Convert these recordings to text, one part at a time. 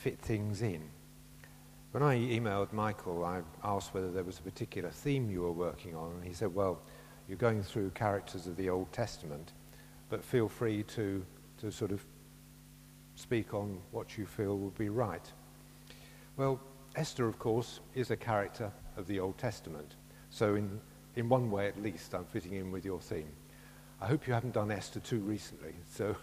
fit things in. When I emailed Michael, I asked whether there was a particular theme you were working on, and he said, well, you're going through characters of the Old Testament, but feel free to sort of speak on what you feel would be right. Well, Esther, of course, is a character of the Old Testament, so in one way at least I'm fitting in with your theme. I hope you haven't done Esther too recently, so...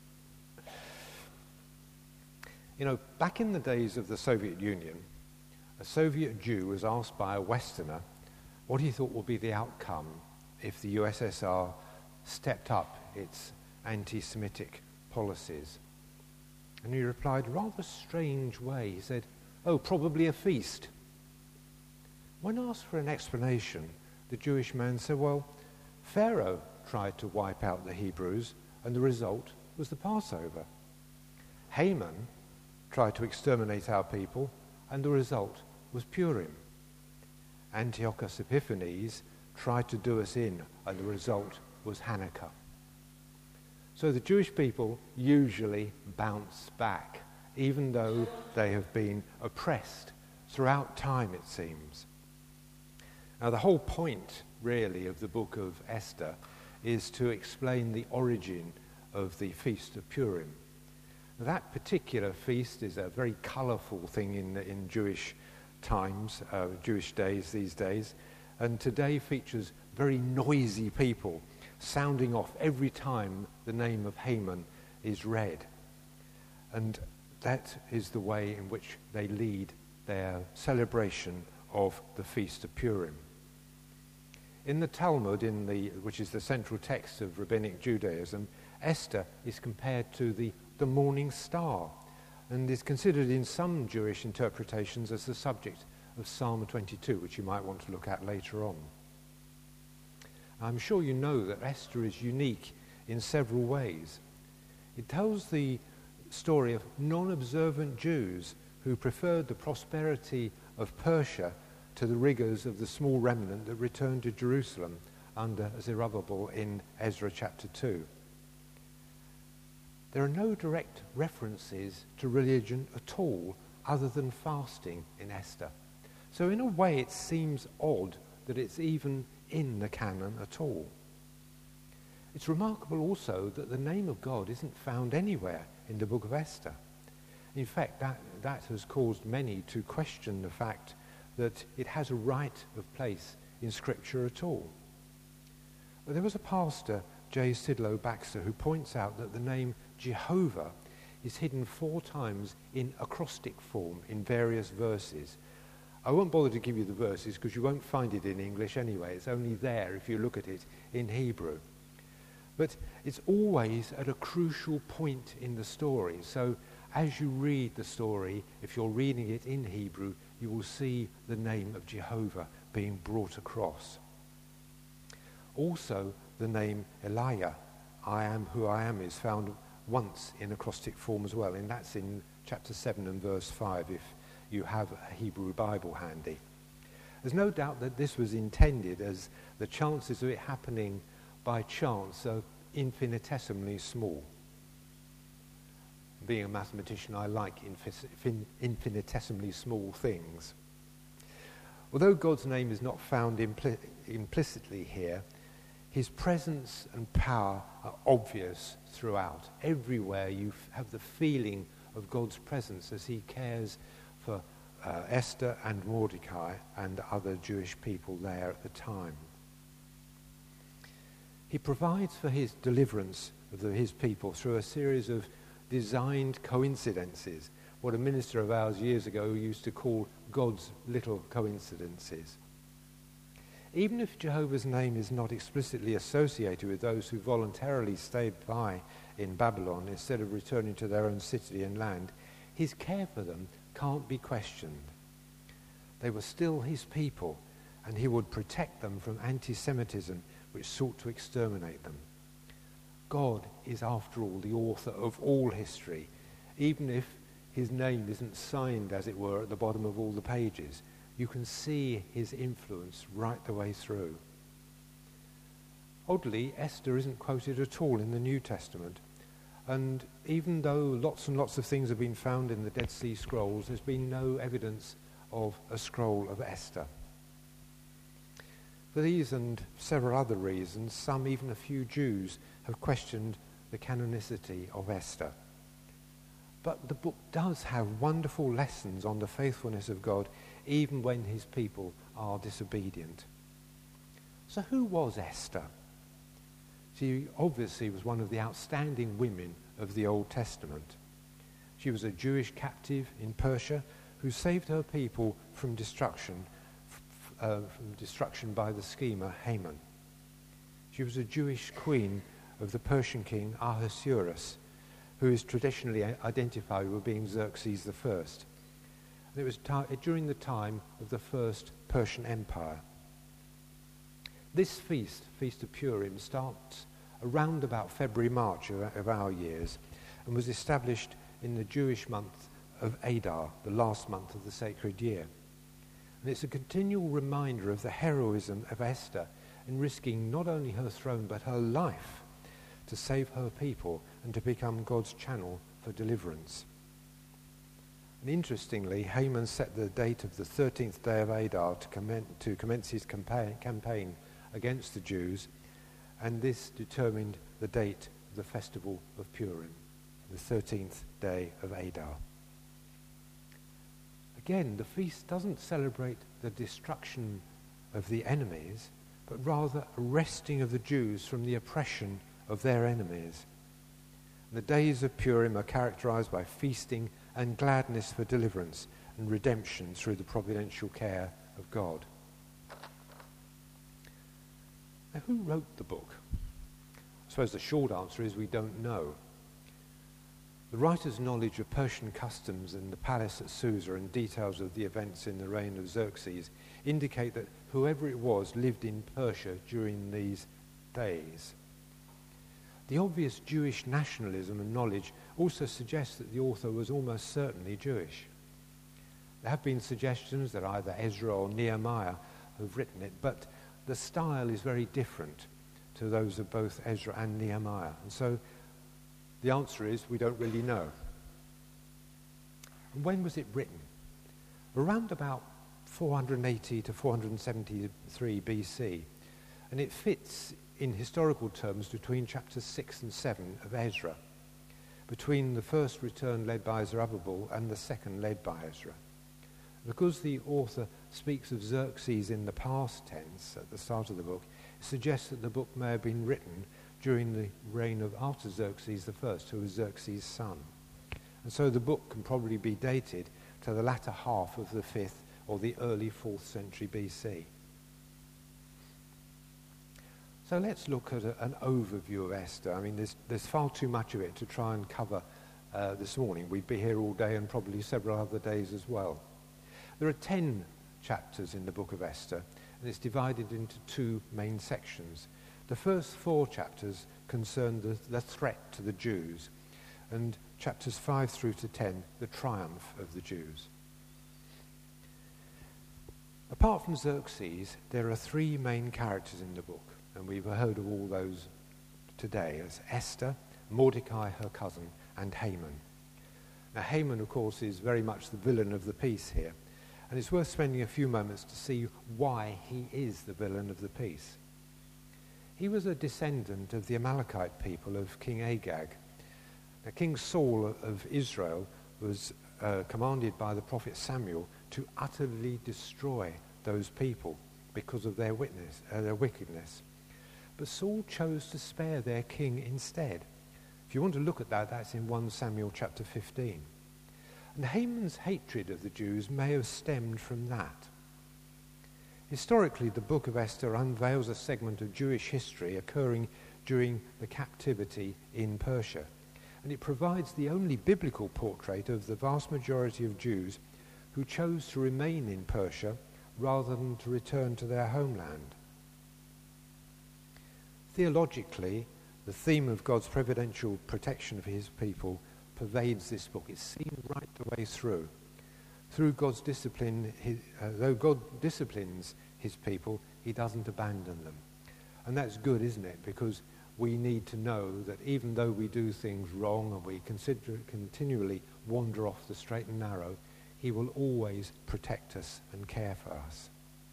back in the days of the Soviet Union, a Soviet Jew was asked by a Westerner what he thought would be the outcome if the USSR stepped up its anti-Semitic policies. And he replied, rather strange way, he said, oh, probably a feast. When asked for an explanation, the Jewish man said, well, Pharaoh tried to wipe out the Hebrews, and the result was the Passover. Haman tried to exterminate our people, and the result was Purim. Antiochus Epiphanes tried to do us in, and the result was Hanukkah. So the Jewish people usually bounce back, even though they have been oppressed throughout time, it seems. Now, the whole point, really, of the book of Esther is to explain the origin of the Feast of Purim. That particular feast is a very colourful thing in Jewish times, Jewish days these days, and today features very noisy people sounding off every time the name of Haman is read. And that is the way in which they lead their celebration of the Feast of Purim. In the Talmud, which is the central text of Rabbinic Judaism, Esther is compared to the morning star, and is considered in some Jewish interpretations as the subject of Psalm 22, which you might want to look at later on. I'm sure you know that Esther is unique in several ways. It tells the story of non-observant Jews who preferred the prosperity of Persia to the rigors of the small remnant that returned to Jerusalem under Zerubbabel in Ezra chapter 2. There are no direct references to religion at all other than fasting in Esther. So in a way it seems odd that it's even in the canon at all. It's remarkable also that the name of God isn't found anywhere in the book of Esther. In fact, that has caused many to question the fact that it has a right of place in Scripture at all. But there was a pastor, J. Sidlow Baxter, who points out that the name Jehovah is hidden 4 times in acrostic form in various verses. I won't bother to give you the verses because you won't find it in English anyway. It's only there if you look at it in Hebrew. But it's always at a crucial point in the story. So as you read the story, if you're reading it in Hebrew, you will see the name of Jehovah being brought across. Also, the name Elijah, I am who I am, is found once in acrostic form as well, and that's in chapter 7 and verse 5 if you have a Hebrew Bible handy. There's no doubt that this was intended, as the chances of it happening by chance are infinitesimally small. Being a mathematician, I like infinitesimally small things. Although God's name is not found implicitly here, his presence and power are obvious throughout. Everywhere you have the feeling of God's presence as he cares for Esther and Mordecai and other Jewish people there at the time. He provides for his deliverance of his people through a series of designed coincidences, what a minister of ours years ago used to call God's little coincidences. Even if Jehovah's name is not explicitly associated with those who voluntarily stayed by in Babylon instead of returning to their own city and land, his care for them can't be questioned. They were still his people, and he would protect them from anti-Semitism which sought to exterminate them. God is, after all, the author of all history, even if his name isn't signed, as it were, at the bottom of all the pages. You can see his influence right the way through. Oddly, Esther isn't quoted at all in the New Testament, And even though lots and lots of things have been found in the Dead Sea Scrolls, there's been no evidence of a scroll of Esther. For these and several other reasons, some, even a few Jews, have questioned the canonicity of Esther. But the book does have wonderful lessons on the faithfulness of God, even when his people are disobedient. So who was Esther? She obviously was one of the outstanding women of the Old Testament. She was a Jewish captive in Persia who saved her people from destruction by the schemer Haman. She was a Jewish queen of the Persian king Ahasuerus, who is traditionally identified with being Xerxes I. And it was during the time of the First Persian Empire. This feast of Purim, starts around about February, March of our years, and was established in the Jewish month of Adar, the last month of the sacred year. And it's a continual reminder of the heroism of Esther in risking not only her throne but her life to save her people and to become God's channel for deliverance. And interestingly, Haman set the date of the 13th day of Adar to commence his campaign against the Jews, and this determined the date of the festival of Purim, the 13th day of Adar. Again, the feast doesn't celebrate the destruction of the enemies, but rather a wresting of the Jews from the oppression of their enemies. The days of Purim are characterized by feasting and gladness for deliverance and redemption through the providential care of God. Now, who wrote the book? I suppose the short answer is we don't know. The writer's knowledge of Persian customs and the palace at Susa and details of the events in the reign of Xerxes indicate that whoever it was lived in Persia during these days. The obvious Jewish nationalism and knowledge also suggests that the author was almost certainly Jewish. There have been suggestions that either Ezra or Nehemiah have written it, but the style is very different to those of both Ezra and Nehemiah. And so the answer is we don't really know. And when was it written? Around about 480 to 473 BC. And it fits in historical terms between chapters 6 and 7 of Ezra, between the first return led by Zerubbabel and the second led by Ezra. Because the author speaks of Xerxes in the past tense at the start of the book, it suggests that the book may have been written during the reign of Artaxerxes I, who was Xerxes' son. And so the book can probably be dated to the latter half of the 5th or the early 4th century BC. So let's look at an overview of Esther. I mean, there's far too much of it to try and cover this morning. We'd be here all day and probably several other days as well. There are 10 chapters in the book of Esther, and it's divided into 2 main sections. The first 4 chapters concern the threat to the Jews, and chapters 5 through to 10, the triumph of the Jews. Apart from Xerxes, there are 3 main characters in the book, and we've heard of all those today as Esther, Mordecai, her cousin, and Haman. Now, Haman, of course, is very much the villain of the piece here, and it's worth spending a few moments to see why he is the villain of the piece. He was a descendant of the Amalekite people of King Agag. Now, King Saul of Israel was commanded by the prophet Samuel to utterly destroy those people because of their wickedness. But Saul chose to spare their king instead. If you want to look at that, that's in 1 Samuel chapter 15. And Haman's hatred of the Jews may have stemmed from that. Historically, the book of Esther unveils a segment of Jewish history occurring during the captivity in Persia. And it provides the only biblical portrait of the vast majority of Jews who chose to remain in Persia rather than to return to their homeland. Theologically, the theme of God's providential protection of his people pervades this book. It's seen right the way through. Through God's discipline, though God disciplines his people, he doesn't abandon them. And that's good, isn't it? Because we need to know that even though we do things wrong and we continually wander off the straight and narrow, he will always protect us and care for us.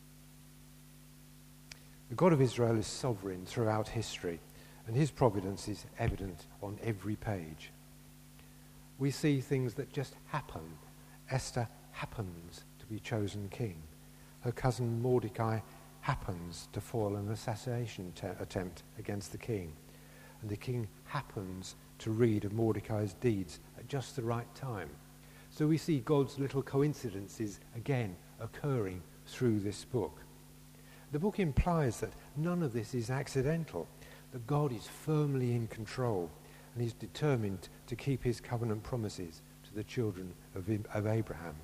The God of Israel is sovereign throughout history, and his providence is evident on every page. We see things that just happen. Esther happens to be chosen king. Her cousin Mordecai happens to foil an assassination attempt against the king. And the king happens to read of Mordecai's deeds at just the right time. So we see God's little coincidences again occurring through this book. The book implies that none of this is accidental, that God is firmly in control and he's determined to keep his covenant promises to the children of Abraham.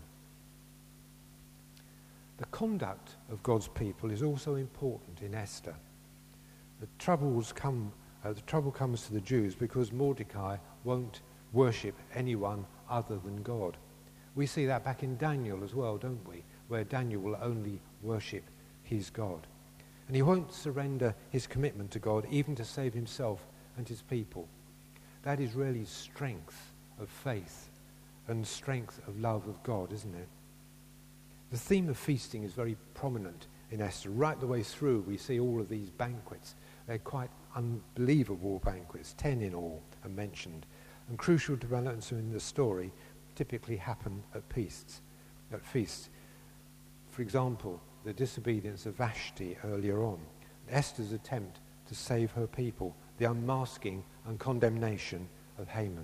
The conduct of God's people is also important in Esther. The trouble comes to the Jews because Mordecai won't worship anyone other than God. We see that back in Daniel as well, don't we? Where Daniel will only worship his God. And he won't surrender his commitment to God, even to save himself and his people. That is really strength of faith and strength of love of God, isn't it? The theme of feasting is very prominent in Esther. Right the way through, we see all of these banquets. They're quite unbelievable banquets. 10 in all are mentioned. And crucial developments in the story typically happen at feasts. For example, the disobedience of Vashti earlier on, Esther's attempt to save her people, the unmasking and condemnation of Haman.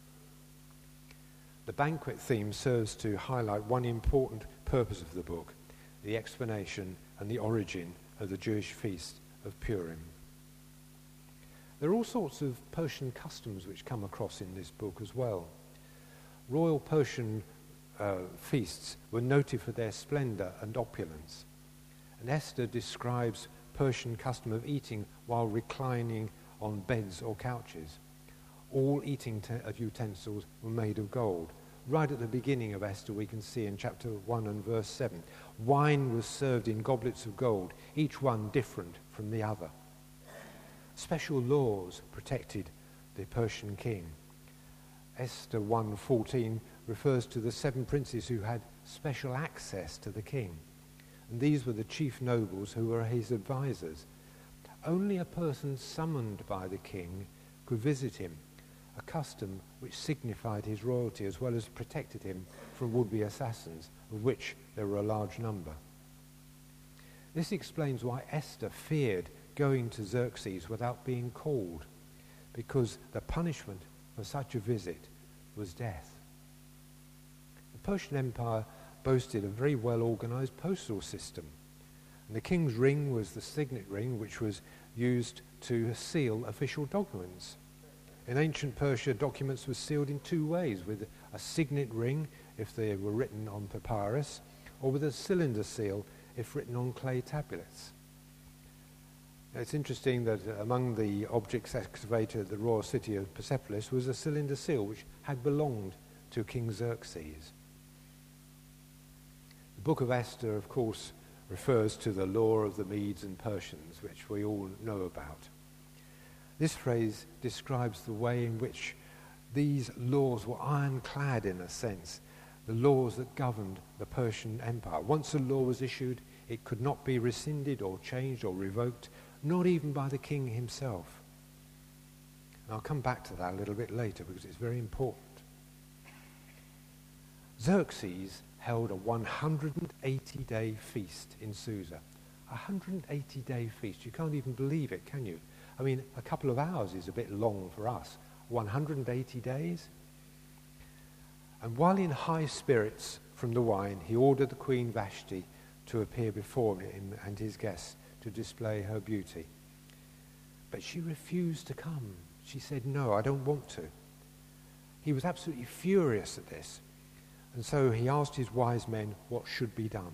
The banquet theme serves to highlight one important purpose of the book, the explanation and the origin of the Jewish feast of Purim. There are all sorts of Persian customs which come across in this book as well. Royal Persian feasts were noted for their splendor and opulence. And Esther describes Persian custom of eating while reclining on beds or couches. All eating utensils were made of gold. Right at the beginning of Esther, we can see in chapter 1 and verse 7, wine was served in goblets of gold, each one different from the other. Special laws protected the Persian king. Esther 1:14 refers to the 7 princes who had special access to the king. And these were the chief nobles who were his advisors. Only a person summoned by the king could visit him, a custom which signified his royalty as well as protected him from would-be assassins, of which there were a large number. This explains why Esther feared going to Xerxes without being called, because the punishment for such a visit was death. The Persian Empire boasted a very well-organized postal system, and the king's ring was the signet ring which was used to seal official documents. In ancient Persia, documents were sealed in 2 ways, with a signet ring if they were written on papyrus, or with a cylinder seal if written on clay tablets. It's interesting that among the objects excavated at the royal city of Persepolis was a cylinder seal which had belonged to King Xerxes. The book of Esther, of course, refers to the law of the Medes and Persians, which we all know about. This phrase describes the way in which these laws were ironclad, in a sense, the laws that governed the Persian Empire. Once a law was issued, it could not be rescinded or changed or revoked, not even by the king himself. And I'll come back to that a little bit later because it's very important. Xerxes held a 180-day feast in Susa. A 180-day feast. You can't even believe it, can you? I mean, a couple of hours is a bit long for us. 180 days? And while in high spirits from the wine, he ordered the Queen Vashti to appear before him and his guests to display her beauty. But she refused to come. She said, "No, I don't want to." He was absolutely furious at this. And so he asked his wise men what should be done.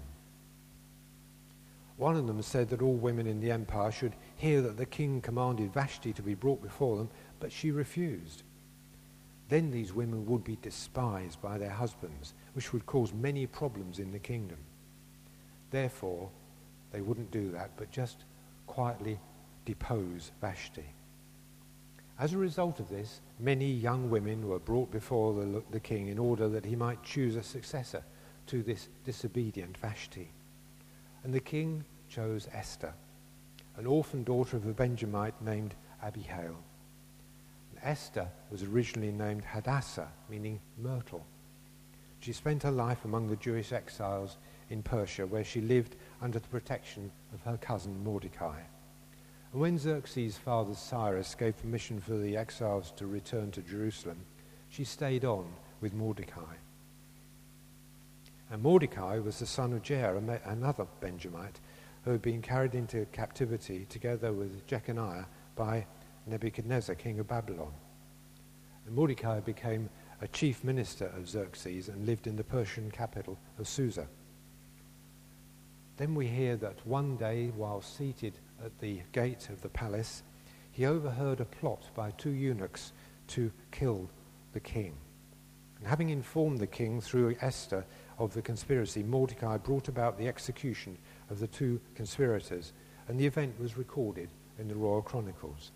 One of them said that all women in the empire should hear that the king commanded Vashti to be brought before them, but she refused. Then these women would be despised by their husbands, which would cause many problems in the kingdom. Therefore, they wouldn't do that, but just quietly depose Vashti. As a result of this, many young women were brought before the king in order that he might choose a successor to this disobedient Vashti. And the king chose Esther, an orphan daughter of a Benjamite named Abihail. And Esther was originally named Hadassah, meaning myrtle. She spent her life among the Jewish exiles in Persia, where she lived under the protection of her cousin Mordecai. And when Xerxes' father Cyrus gave permission for the exiles to return to Jerusalem, she stayed on with Mordecai. And Mordecai was the son of Jair, another Benjamite, who had been carried into captivity together with Jeconiah by Nebuchadnezzar, king of Babylon. And Mordecai became a chief minister of Xerxes and lived in the Persian capital of Susa. Then we hear that one day, while seated at the gate of the palace, he overheard a plot by two eunuchs to kill the king. And having informed the king through Esther of the conspiracy, Mordecai brought about the execution of the two conspirators, and the event was recorded in the Royal Chronicles.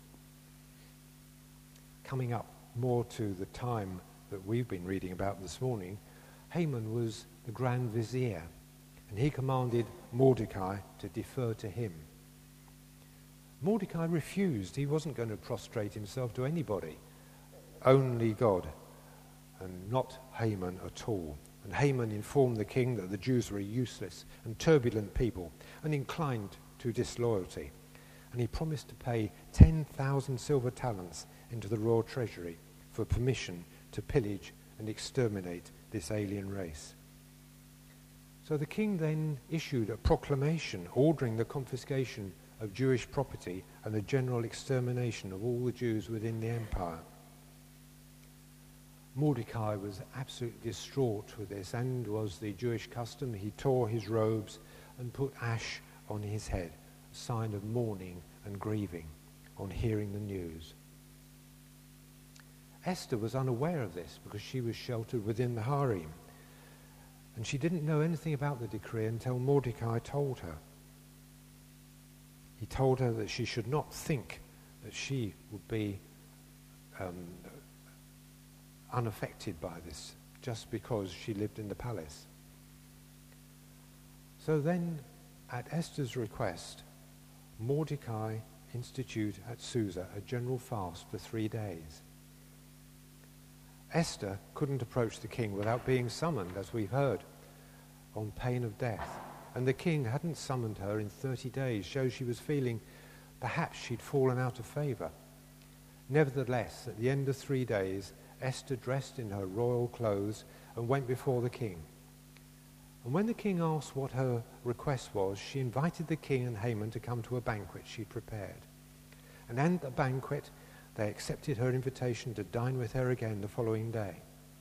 Coming up more to the time that we've been reading about this morning, Haman was the Grand Vizier, and he commanded Mordecai to defer to him. Mordecai refused. He wasn't going to prostrate himself to anybody, only God, and not Haman at all. And Haman informed the king that the Jews were a useless and turbulent people and inclined to disloyalty. And he promised to pay 10,000 silver talents into the royal treasury for permission to pillage and exterminate this alien race. So the king then issued a proclamation ordering the confiscation of Jewish property and the general extermination of all the Jews within the empire. Mordecai was absolutely distraught with this, and was the Jewish custom. He tore his robes and put ash on his head, a sign of mourning and grieving on hearing the news. Esther was unaware of this because she was sheltered within the harem, and she didn't know anything about the decree until Mordecai told her. He told her that she should not think that she would be unaffected by this just because she lived in the palace. So then, at Esther's request, Mordecai instituted at Susa a general fast for 3 days. Esther couldn't approach the king without being summoned, as we've heard, on pain of death. And the king hadn't summoned her in 30 days, shows she was feeling perhaps she'd fallen out of favor. Nevertheless, at the end of 3 days, Esther dressed in her royal clothes and went before the king. And when the king asked what her request was, she invited the king and Haman to come to a banquet she'd prepared. And at the banquet, they accepted her invitation to dine with her again the following day.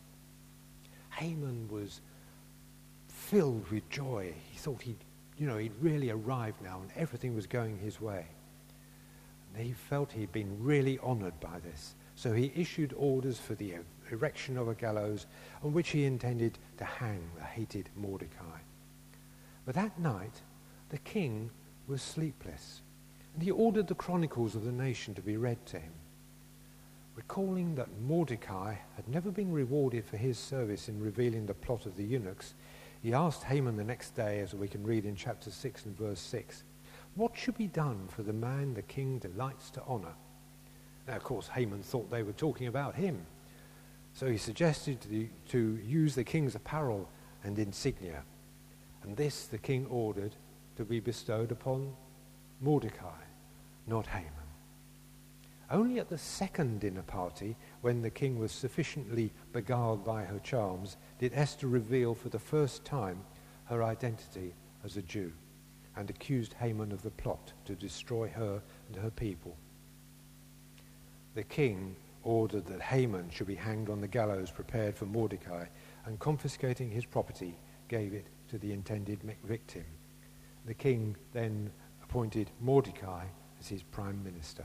Haman was filled with joy. He thought he'd really arrived now and everything was going his way. And he felt he'd been really honored by this. So he issued orders for the erection of a gallows on which he intended to hang the hated Mordecai. But that night, the king was sleepless, and he ordered the chronicles of the nation to be read to him. Recalling that Mordecai had never been rewarded for his service in revealing the plot of the eunuchs, he asked Haman the next day, as we can read in chapter 6 and verse 6, what should be done for the man the king delights to honor? Now, of course, Haman thought they were talking about him. So he suggested to use the king's apparel and insignia. And this the king ordered to be bestowed upon Mordecai, not Haman. Only at the second dinner party, when the king was sufficiently beguiled by her charms, did Esther reveal for the first time her identity as a Jew and accused Haman of the plot to destroy her and her people. The king ordered that Haman should be hanged on the gallows prepared for Mordecai, and confiscating his property, gave it to the intended victim. The king then appointed Mordecai as his prime minister.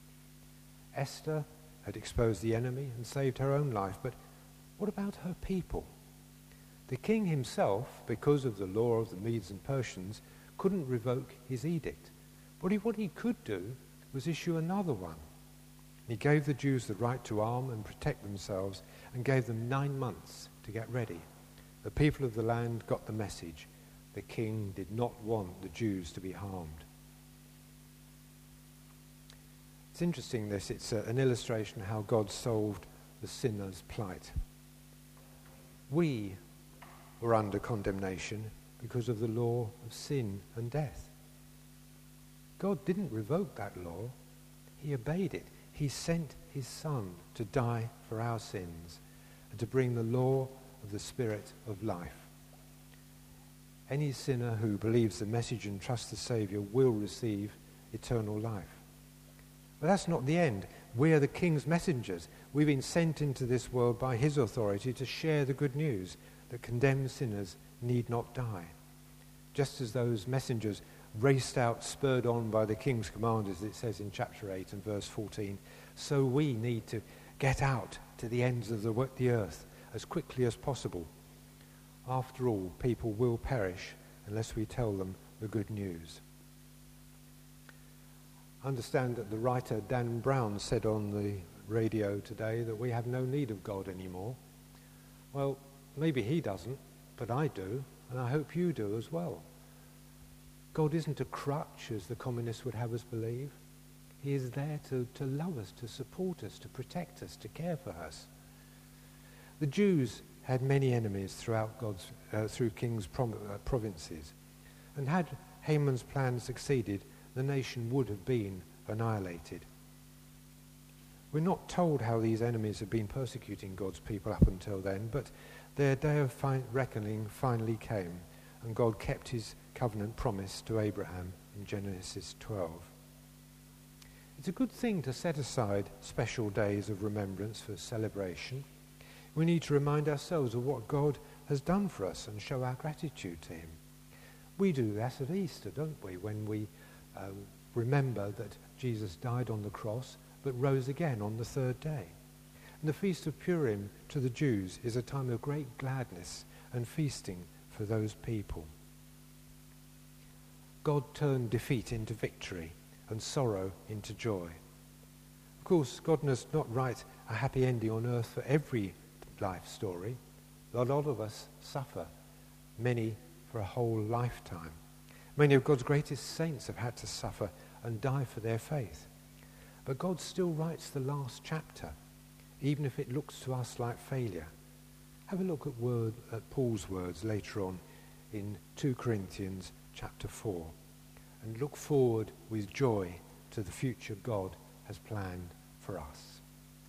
Esther had exposed the enemy and saved her own life, but what about her people? The king himself, because of the law of the Medes and Persians, couldn't revoke his edict. But what he could do was issue another one. He gave the Jews the right to arm and protect themselves and gave them 9 months to get ready. The people of the land got the message. The king did not want the Jews to be harmed. It's interesting this. It's an illustration of how God solved the sinner's plight. We were under condemnation because of the law of sin and death. God didn't revoke that law. He obeyed it. He sent his Son to die for our sins and to bring the law of the Spirit of life. Any sinner who believes the message and trusts the Saviour will receive eternal life. But that's not the end. We are the King's messengers. We've been sent into this world by his authority to share the good news that condemned sinners need not die. Just as those messengers raced out, spurred on by the King's command, as it says in chapter 8 and verse 14, so we need to get out to the ends of the earth as quickly as possible. After all, people will perish unless we tell them the good news. I understand that the writer Dan Brown said on the radio today that we have no need of God anymore. Well, maybe he doesn't, but I do, and I hope you do as well. God isn't a crutch, as the communists would have us believe. He is there to love us, to support us, to protect us, to care for us. The Jews had many enemies through King's provinces, and had Haman's plan succeeded, the nation would have been annihilated. We're not told how these enemies have been persecuting God's people up until then, but their day of reckoning finally came, and God kept his covenant promise to Abraham in Genesis 12. It's a good thing to set aside special days of remembrance for celebration. We need to remind ourselves of what God has done for us and show our gratitude to him. We do that at Easter, don't we, when we remember that Jesus died on the cross but rose again on the third day. And the Feast of Purim to the Jews is a time of great gladness and feasting for those people. God turned defeat into victory and sorrow into joy. Of course, God does not write a happy ending on earth for every life story. A lot of us suffer, many for a whole lifetime. Many of God's greatest saints have had to suffer and die for their faith. But God still writes the last chapter, even if it looks to us like failure. Have a look at Paul's words later on in 2 Corinthians chapter 4, and look forward with joy to the future God has planned for us.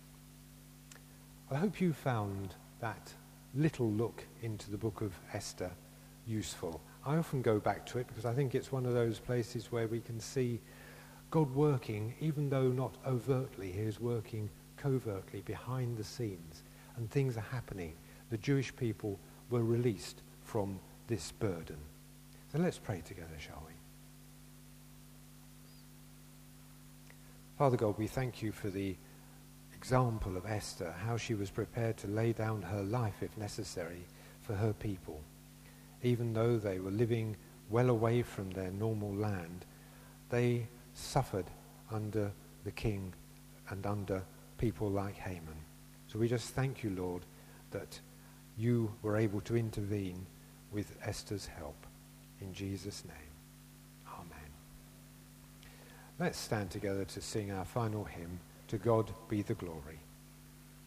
I hope you found that little look into the book of Esther useful. I often go back to it because I think it's one of those places where we can see God working, even though not overtly. He is working covertly behind the scenes, and things are happening. The Jewish people were released from this burden. So let's pray together, shall we? Father God, we thank you for the example of Esther, how she was prepared to lay down her life, if necessary, for her people. Even though they were living well away from their normal land, they suffered under the king and under people like Haman. So we just thank you, Lord, that you were able to intervene with Esther's help. In Jesus' name, amen. Let's stand together to sing our final hymn, To God Be the Glory.